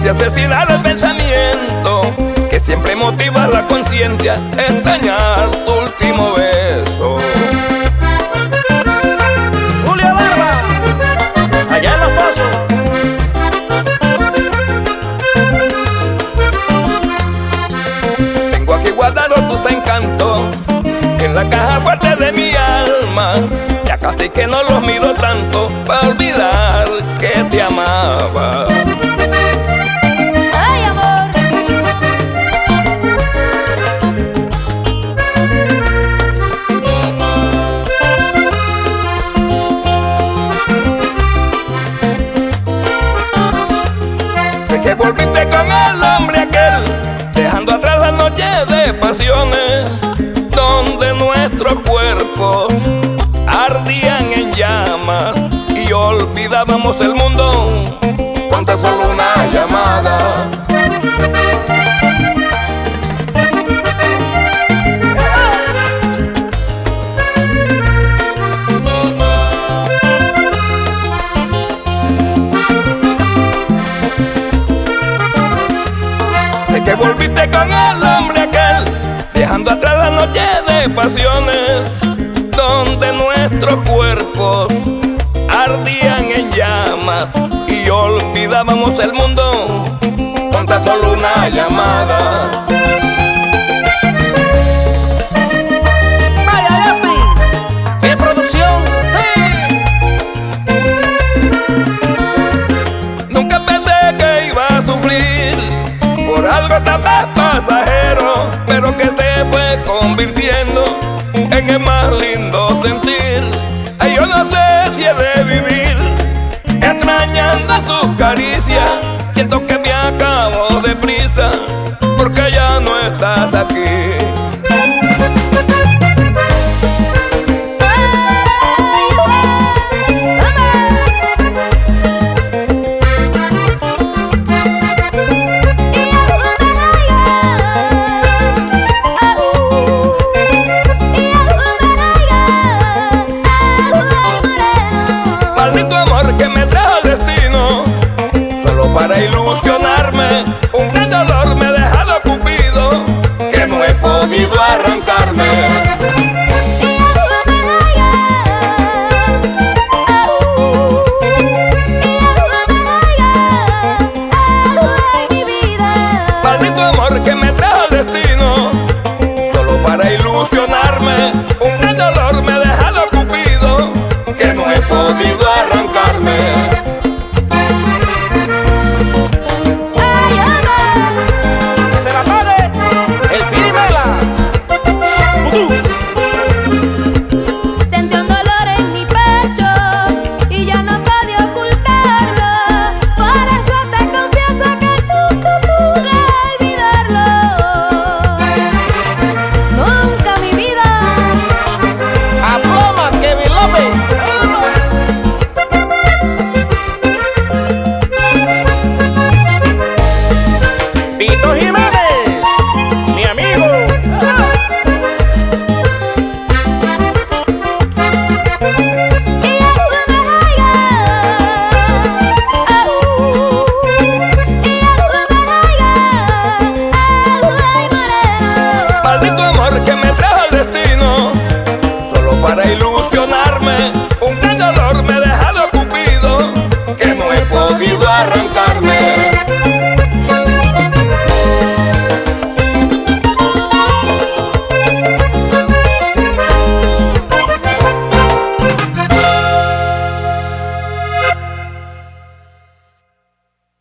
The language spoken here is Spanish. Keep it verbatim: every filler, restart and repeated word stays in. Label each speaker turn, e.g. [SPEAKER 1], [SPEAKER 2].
[SPEAKER 1] de asesinar el pensamiento que siempre motiva la conciencia, extrañar tu último beso.
[SPEAKER 2] Julio Barba, allá en Los Pozos.
[SPEAKER 1] Tengo aquí guardados tus encantos en la caja fuerte de mi alma. Ya casi que no los miro tanto para olvidar que te amaba.
[SPEAKER 3] Ay, amor.
[SPEAKER 1] Sé que volviste con el hombre aquel, dejando atrás las noches de pasiones, donde nuestros cuerpos ardían en llamas y olvidábamos el mundo con tan solo una llamada. Sé que volviste con el hombre aquel, dejando atrás las noches de pasiones, donde nuestros cuerpos ardían en llamas y olvidábamos el mundo con tan solo una llamada.
[SPEAKER 2] Vaya Jasmine, qué producción.
[SPEAKER 1] Nunca pensé que iba a sufrir por algo tan pasajero, pero que se fue convirtiendo en el más lindo sentir. Ay, yo no sé si he de vivir extrañando sus caricias